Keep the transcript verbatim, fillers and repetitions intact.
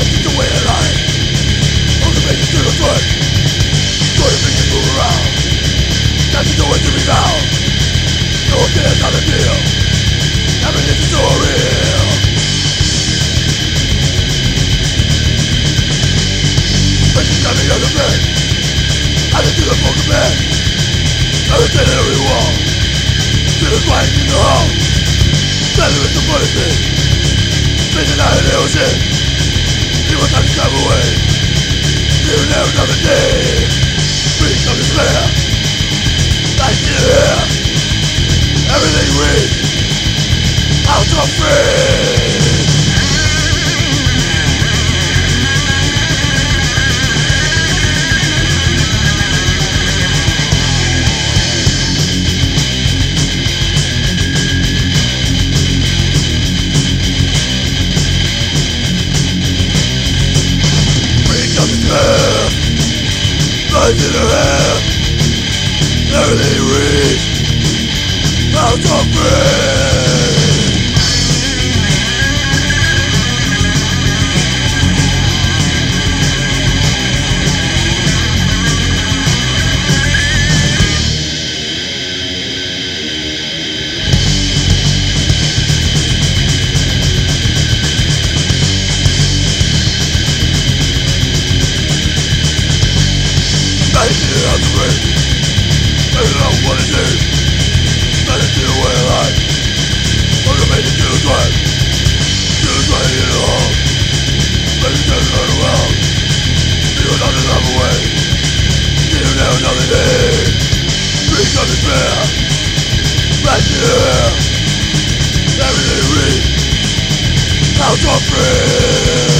It's the way of life. Only make it to the front. Try to make it move around. That's the way to be found. No one cares how to deal. Everything is so real. Making coming out of bed. Added to the broken bed. Everything in every wall. Feeling quiet in the hall. Standing with the punishment. Facing out in the ocean. People time to drive away. Living there another day. Breathing some despair. Like you here. Everything reads out of free. Lights in her hair. Everything reads out of free. Out the rain. I don't know what it is. Let it do away alive. Motivated to the drive. To the drive in the hall. Let it turn around around. Feel not enough away. Need now another day. Dreams of despair. Right here. Everything reads out of free.